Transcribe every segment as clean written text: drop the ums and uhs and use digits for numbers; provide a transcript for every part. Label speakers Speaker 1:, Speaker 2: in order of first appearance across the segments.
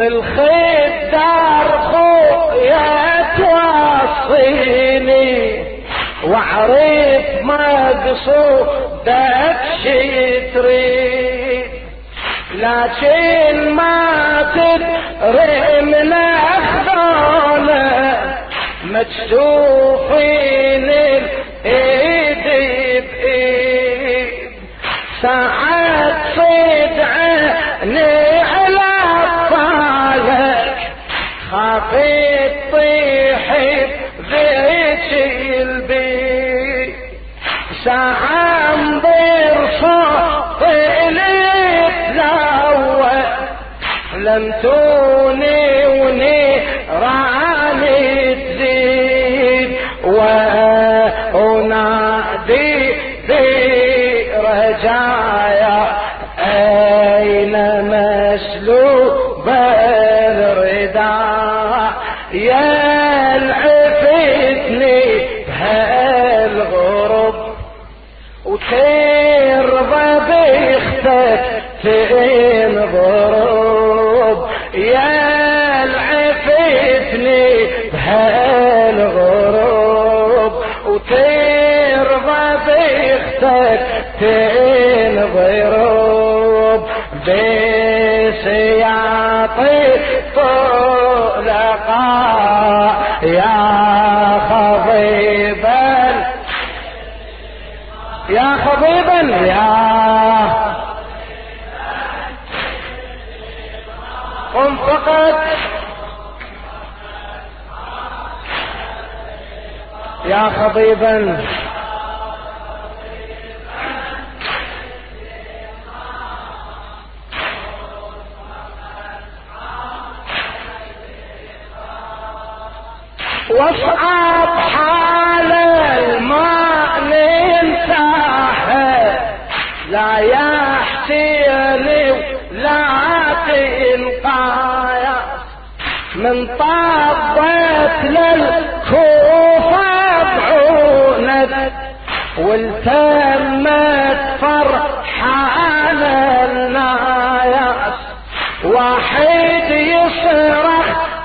Speaker 1: الخيط دار خويا توصيني واعرف مقصودك شي تريد، لكن ما تدري من اخذوله مكشوفين الايد بايد. ساعات صيد عيني على طالك خافت طيح بذيك البيت، ساعة انظر صوت اللي يتلوى لمتوني ونيراني تزيد، ونادي برجايا اين مسلوب الرداء يلعفتني بهالغرب، وترضى بختك تنضرب يلعفتني بهالغرب، وترضى بختك تنضرب بسياطي طلقاء يا خضيبا يا خضيبا يا قم فقط يا خضيبا واصعب حال الماء ننساها لا يحتيني ولا تنقايا، من طابت للكوفة بعونك والتمت فرحان الناس، واحد يصرخ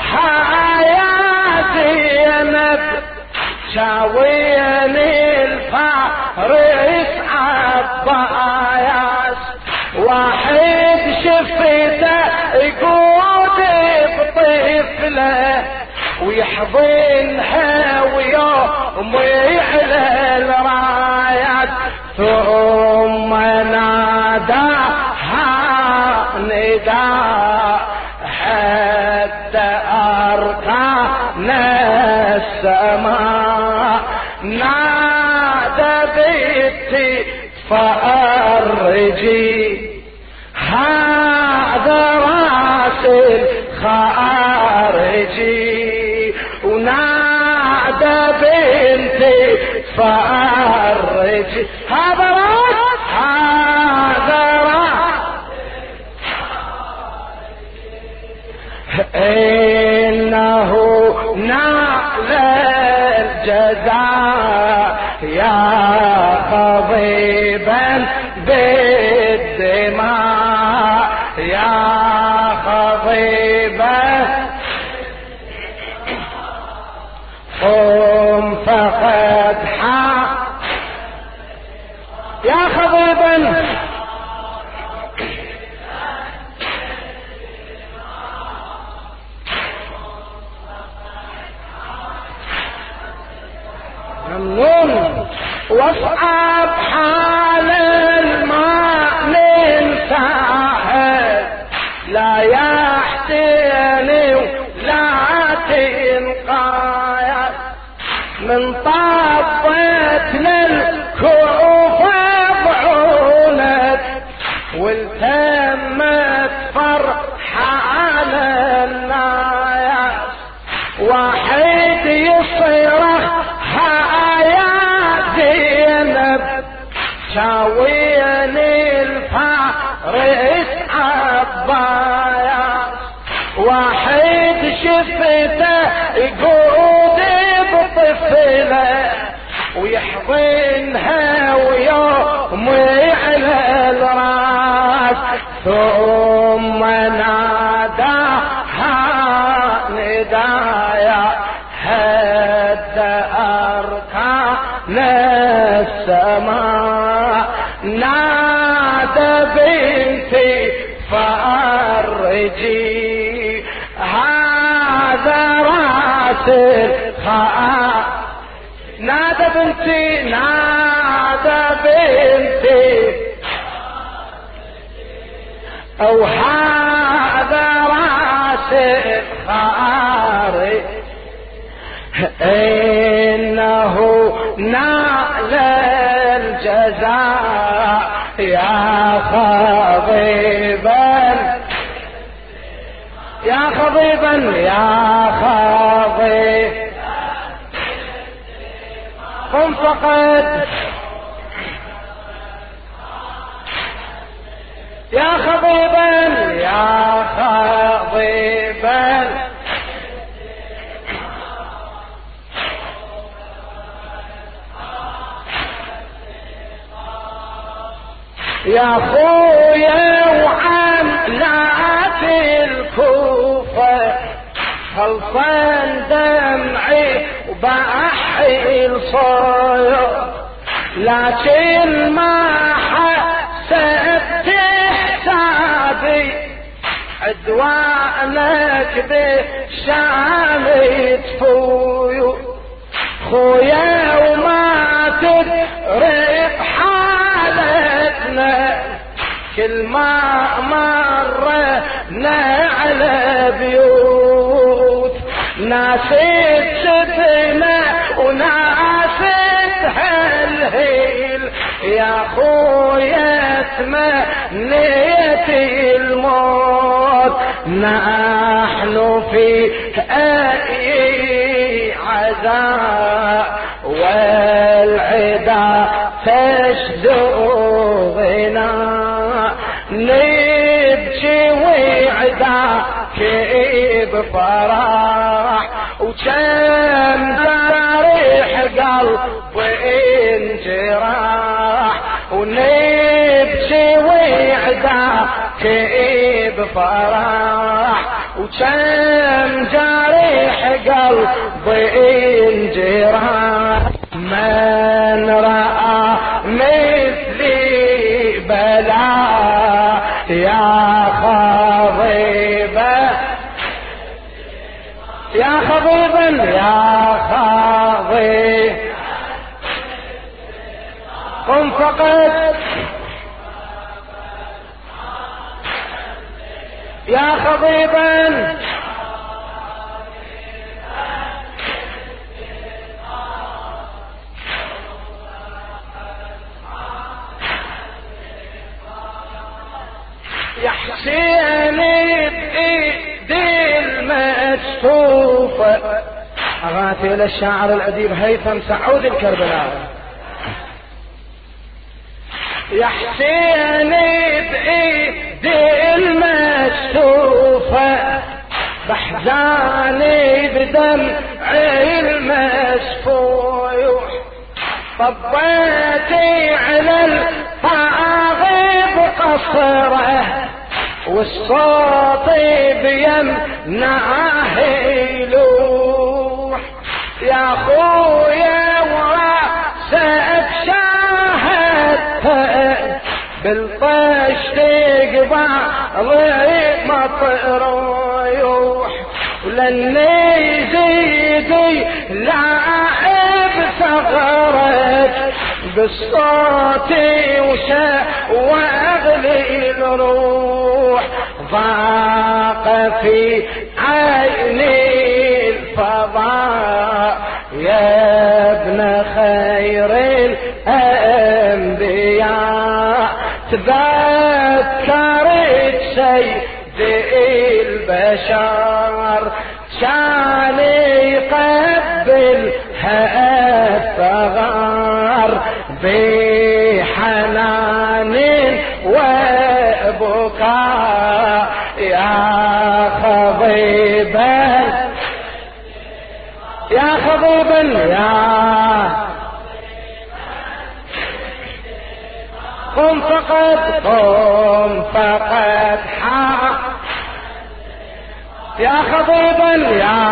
Speaker 1: شاويني الفارس عباياس، واحد شفته يقود بطفله ويحضنها ويوم يعلى الرايات، ثم ناداها نداء حتى أركان السماء، نادى بنتي فأرجي هذا راس الخارجي، ونادى بنتي فأرجي هذا راس إنه نال الجزاء يا خضيبا بالدماء يا خضيبا قم فقد يا خضيبا ممنون. واصعب حال الماء ننساها لا يحتيني ولا تنقايا، من طابت للكوفة بعونك والتمت فرحان الناس، واحد يصرخ شاويني الفارس عباياس، واحد شفته يقود بطفله ويحضنها ويوم يعلى الراس، ثم ناداها الهدايا هد أركان السماء نادى بنتي فرجي هذا راس الخاء نادى بنتي نادى بنتي او هذا راس الخارج انه نال الجزاء يا خضيبا يا خضيبا يا خضيب قم فقد يا خضيبا يا خضيبا يا خويا وعملات الكوفة خلصان دمعي وبحي الصير لكن ما حسبت حسابي عدوانك بالشام تفوي خويا وما تدري حالتنا كل ما مرنا على بيوت ناسيت ستنا وناسيت هالهيل يا خويا تمنيت الموت نحن في أي عزاء والعدا تشدوغنا نبكي وعداك بفرح وكم جريح قلب انجراح ونبكي وعداك بفرح وكم جريح قلب انجراح من رأى مثلي بلا يا خضيبا يا خضيبا يا خضيب قم فقط يا خضيبا يا حسين بإيدي المكتوفة أغاتي للشاعر الأديب هيثم سعود الكربلاء يا حسين بإيدي المكتوفة بحزاني بدمعي المسفوح طبيتي على الطاغي بقصره والصوت بيمنعه يلوح يا خويا وراسك شاهدت بالطش تقبع ضيق مطروح ولاني زيدي لاعب ثغرك بالصوت واغلي الروح ضاق في عيني الفضاء يا ابن خير الانبياء تذكرت سيد البشر كان يقبل الثغر بحنان وبكاء يا خضيبا يا خضيبا يا قم فقد يا خضيبا يا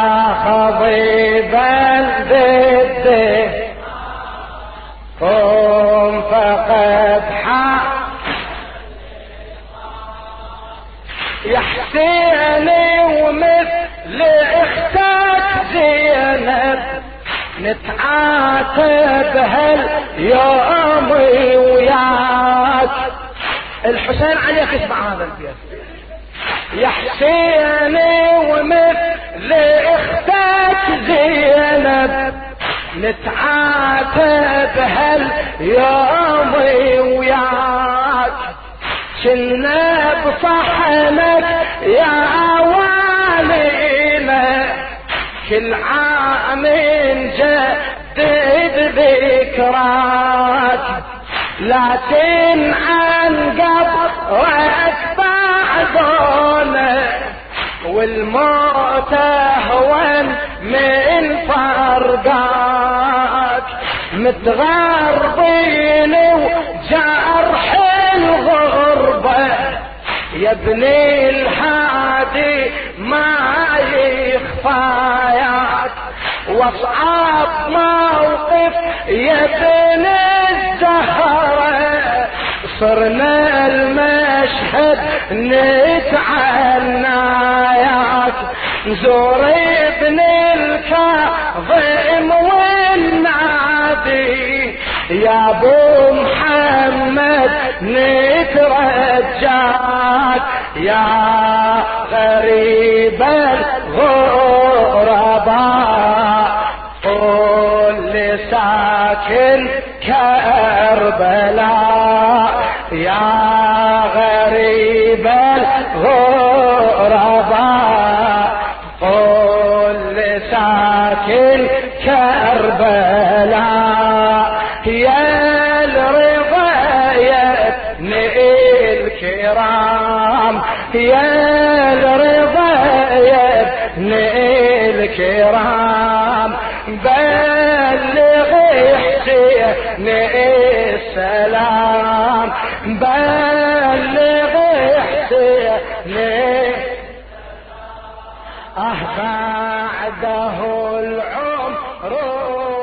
Speaker 1: خضيبا ضده قم فقد يا حسيني ومثل اختك زينب نتعاتب هاليوم وياك. الحسين عليك اسمع هذا البيت. يا حسيني ومثل اختك زينب نتعاتب هاليوم وياك. كنا بصحنك يا والينا كل عام نجدد ذكراك لا تنعن قبرك بعدنا والموت اهون من فرقاك. متغربين وجرح الغربة يا ابني الهادي ما يخفاياك. واصعب موقف يا ابن الزهرة صرنا المشهد نتعناياك. نزور ابن الكاظم والنادي يا ابو محمد نترجاك. يا غريب الغرباء قل لساكن كربلاء. يا غريب الغرباء قل لساكن كربلاء. يا الرضا يا ابن الكرام يا الرضا يا ابن الكرام بلغ حسين السلام بلغ حسين بعده العمر